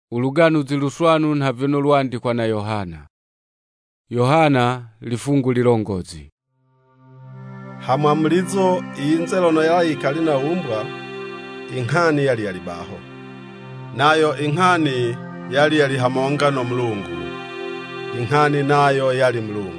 Uluganuzi luswanu nhavino lwandikwa na Yohana. Yohana lifungu lilongozi. Hamwamulizo iyinze lono yalayikali na umbwa, inkhani yali yalibaho. Nayo inkhani yali hamonga no Mulungu. Inkhani nayo yali Mulungu.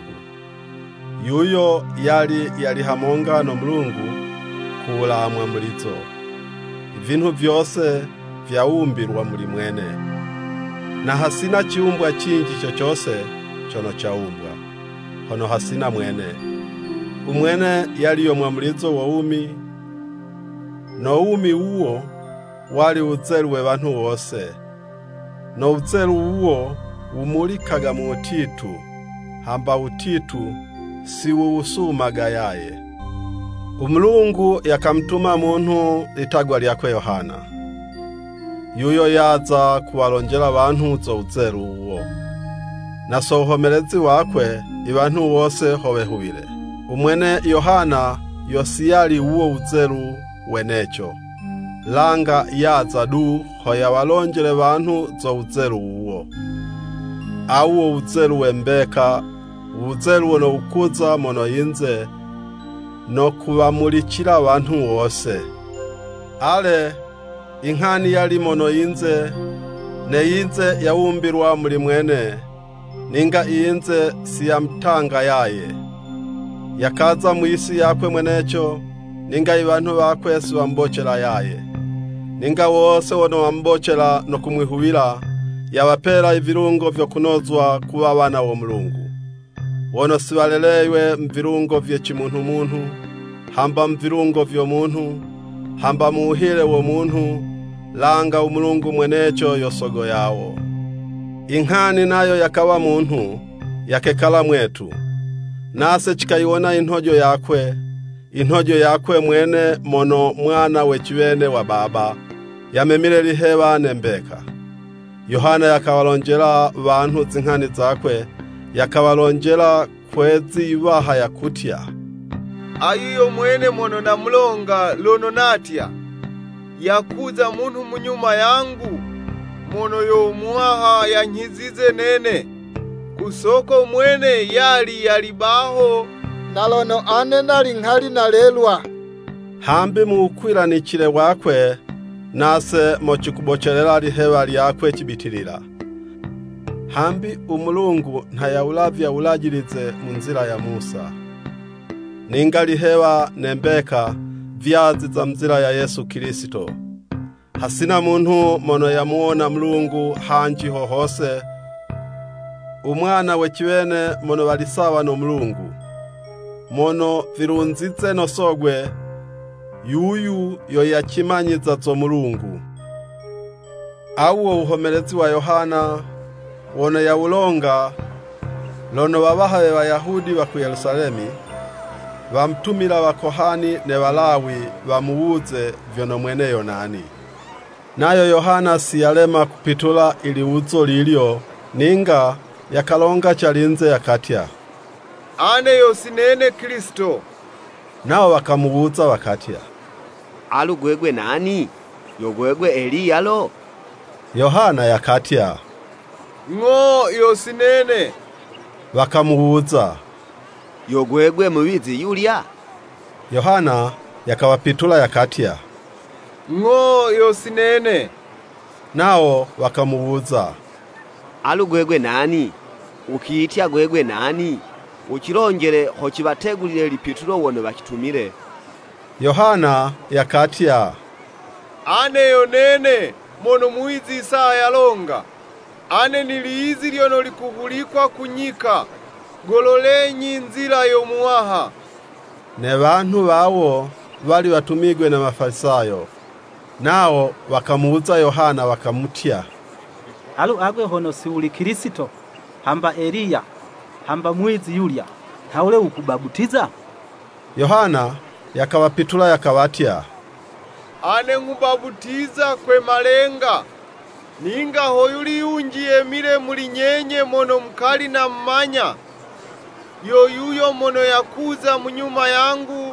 Yuyo yali hamonga no Mulungu kula mwamulizo. Ibintu byose vyaumbirwa muri mwene. Na hasina chiumbwa chinji chochose chono chaumbwa. Hono hasina mwene. Umwene yaliyo mwamulizo wa umi. No umi uwo wali uzelu we bantu wose. No uzelu uwo umulikaga mu utitu. Hamba utitu siwo usumaga yaye. Umulungu yakamtuma muntu litagwa lyakwe Yohana. Yuyo yaza kubalongera abantu zo uzelu uwo. Na sohomerezi wakwe ibantu bose hobehubire. Umwene Yohana yosiyali uwo uzelu wenecho. Langa yaza du hoya walongere bantu zo uzelu uwo. Awo uzelu wembeka, uzelu wono ukuza mono yinze, no kubamulikira abantu wose. Ale inkhani yali mono yinze, ne yinze yaumbirwa muri mwene, ninga iyinze siyamtanga yaye. Yakaza mu isi yakwe mwenecho, ninga ibantu bakwe siwambochera yaye. Ninga wose wono wambochera no kumwihubira, yabapera ivirungo vyo kunozwa kuba abana wo Mulungu. Wono sibalelewe mvirungo vye chimuntu muntu, hamba mvirungo vyo muntu, hamba muhile wo muntu, langa umulungu mwenecho yosogo yawo. Inkhani nayo yakawa muntu, yakekala mwetu. Nase chikayiona inhojo yakwe mwene mono mwana wechiwene wa baba, yamemile liheba nembeka. Yohana yakawalonjera bantu zinkhani zakwe, yakawalonjera kwezi ibaha yakutya. Ayuyo mwene mono na mulonga lono natya, yakuza muntu munyuma yangu, mono yo muaha yanyizize nene. Kusoko mwene yalibaho, nalono ane nali nkhali nalelwa. Hambi muukwilanikile wakwe, nase mochikubocherera liheba lyakwe chibitilira. Hambi umulungu ntayaulavya ulajilize munzira ya Musa. Ninga liheba nembeka vyazi za mzira ya Yesu Kristo. Hasina muntu mono yamuona Mulungu hanji hohose. Umwana wechiwene mono walisawa no Mulungu. Mono virunzize no sogwe, yuyu yo yachimanyiza zo Mulungu. Awo uhomerezi wa Yohana wono yaulonga, lono babahawe Bayahudi wa ku Yerusalemi, bamtumira bakohani ne Balawi bamuuze vyono mweneyo nani. Nayo Yohana siyalema kupitula iliuzo lilyo, ninga yakalonga chalinze yakatya, ane yosinene Kristo. Nao wakamuuza wakatya, alu gwegwe nani? Yogwegwe Eliya lo? Yohana yakatya, ngo yosinene. Wakamuuza, yogwegwe mubizi Yulia? Yohana yakawapitula yakatya, ngo yosinene. Nao wakamuuza, alu gwegwe nani? Ukiitya gwegwe nani? Uchilongere hochibategulire lipitulo wono bakitumire. Yohana yakatya, ane yonene mono muizi Isaya longa. Ane niliizi lyono likuhulikwa kunyika, gololenyi nzira yo muaha. Ne bantu bawo bali batumigwe na Mafarisayo. Nao wakamuuza Yohana wakamutya, alu agwe hono si uli Kristo, hamba Eliya, hamba mwizi Yulia, haule ukubabutiza? Yohana yakawapitula yakawatya, ane ngubabutiza kwe malenga. Ninga hoyuli unjiye mire muli nyenye mono mkali na mmanya. Yoyuyo mono yakuza munyuma yangu,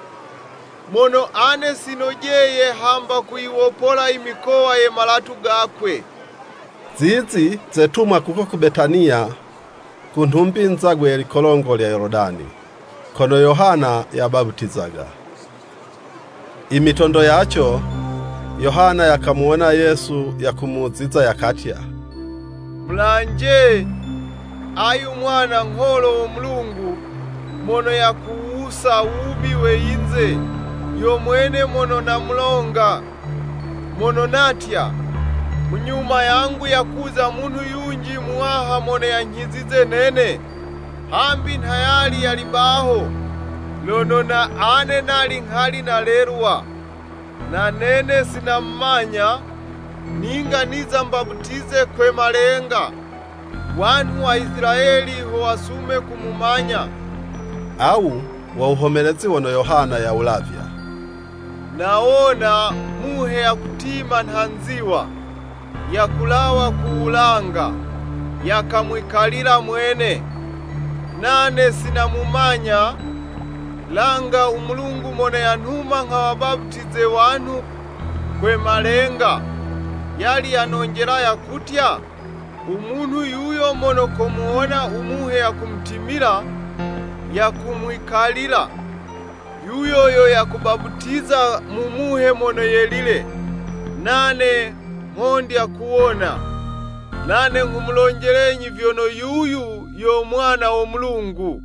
mono ane sinojeye hamba kuiwopola imikoa ye malatu gakwe. Zizi zetumwa kuko ku Betania ku ntumbi nzagwe likolongo lya Yorodani, kono Yohana yababutizaga. Imitondo yacho Yohana yakamuona Yesu yakumuziza yakatya, mulanje ayu mwana nkholo wa Mulungu mono yakuusa ubi weinze yomwene mono namulonga mono natya munyuma yangu yakuza munhu yunji muwaha mono yanyizize nene hambi ntayali yalibaho lono na ane nali nkhali nalerwa na nene sinammanya ninga niza mbabutize kwe malenga wanhu wa Israeli ho wasume kumumanya. Au wauhomelezi wono Yohana ya ulavya. Naona muhe ya kutima nhanziwa ya kulawa kuulanga yakamwikalira mwene nane sinamumanya langa umulungu mone yanuma nkawabaptize wanhu kwe malenga yali yanonjera yakutya umuntu yuyo mono komuona umuhe ya kumtimira ya kumwikalira yuyoyo ya kubabutiza mumuhe mono yelile nane ngondi ya kuona nane ngumulonjelenyi vyono yuyu yo mwana wa Mulungu.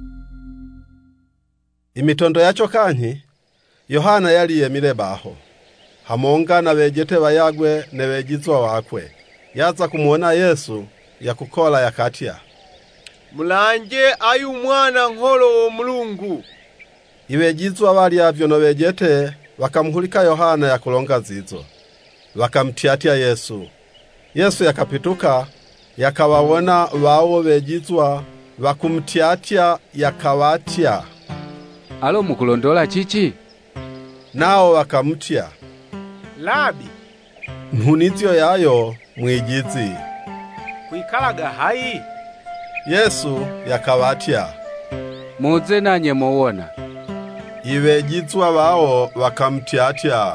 Imitondo yacho kanyi Yohana yali yemile baho hamonga na bejete bayagwe ne bejizwa wakwe yaza kumuona Yesu yakukola yakatya, mulanje ayu mwana nkholo wa Mulungu. Ibejizwa bali avyo no bejete wakamuhulika Yohana yakulonga zizo wakamtiatia Yesu. Yesu yakapituka yakawawona wao bejizwa wakumtiatia yakawatya, alo mukulondola chichi? Nao wakamutya, Labi, nhunizyo yayo mwijizi. kuikalaga hai? Yesu yakawatya, muze nanye muwona. Ibejizwa bao wakamtiatia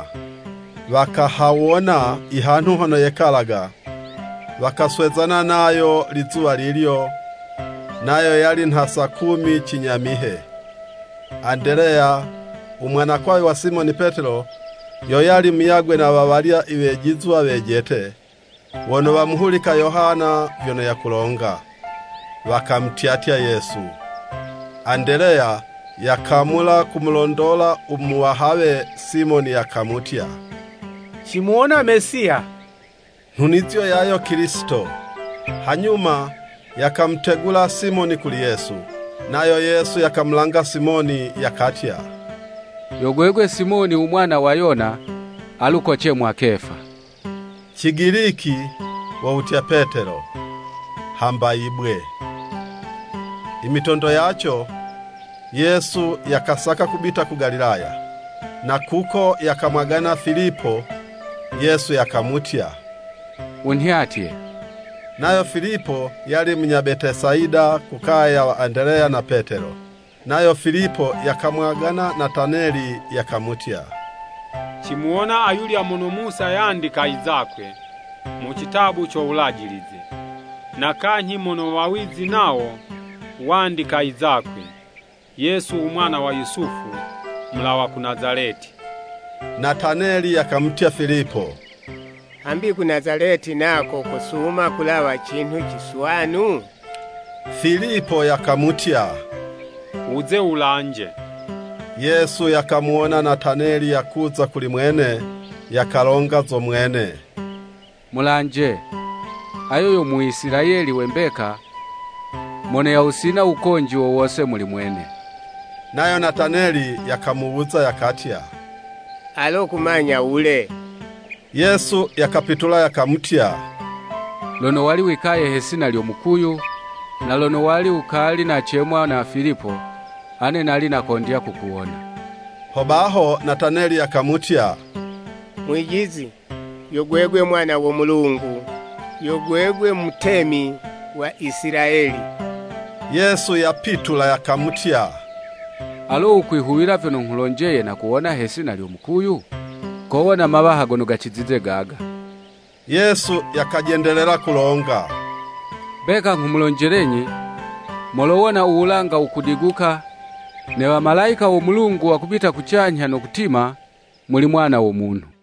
wakahawona ihantu hono yekalaga wakaswezana nayo lizuwa lilyo nayo yali ntasa 10 chinyamihe. Andrea umwana kwawe wa Simoni Petero yo yali miyagwe na babalia ibejizwa bejete wono bamuhulika Yohana vyono yakulonga wakamtiatia Yesu. Andrea yakamula kumulondola umuwahawe Simoni yakamutya, Chimuona Mesia? nhunizyo yayo Kristo. Hanyuma yakamtegula Simoni kuli Yesu, nayo Yesu yakamlanga Simoni yakatya, Yogwegwe Simoni umwana wa Yona alukoche mwa Kefa. Chigiriki wautya Petero hamba ibwe. Imitondo yacho Yesu yakasaka kubita ku Galilaya na kuko yakamwagana Filipo. Yesu yakamutya, Unhiatie. Nayo Filipo yali mnyabetesaida kukaya wa Andrea na Petero. Nayo Filipo yakamwagana Nataneli yakamutya, Chimuona ayuli amono Musa yandika izakwe mu kitabu cho ulajilize na kanyi mono wawizi nao wandika izakwe Yesu umwana wa Yusufu mlawa ku Nazareti. Nataneli yakamutya Filipo, Hambi ku Nazareti nako kusuma kulawa chintu chiswanu? Filipo yakamutya, Uze ulanje. Yesu yakamuona Nataneli yakuza kuli mwene yakalonga zo mwene, Mulanje ayo yo Muisiraeli wembeka mone ya usina ukonji wowose muli mwene. Nayo Nataneli yakamuuza yakatya, Alo kumanya ule? Yesu yakapitula yakamutya, Lono wali wikaye hesina lyo mukuyu na lono wali ukali na chemwa na Filipo ane nali nakondya kukuona. Hobaho Nataneli yakamutya, Mwijizi, yogwegwe mwana wa Mulungu, yogwegwe mutemi wa Israeli. Yesu yapitula yakamutya, Alo ukwihuwira vyono nkulonjeye na kuona hesina lyo mukuyu? Kowona mabaha gono gachizize gaga. Yesu yakajendelela kulonga, beka nkumulonjelenyi, molowona uwulanga ukudiguka, ne wamalaika wo Mulungu wakupita kuchanya no kutima muli Mwana wo Munhu.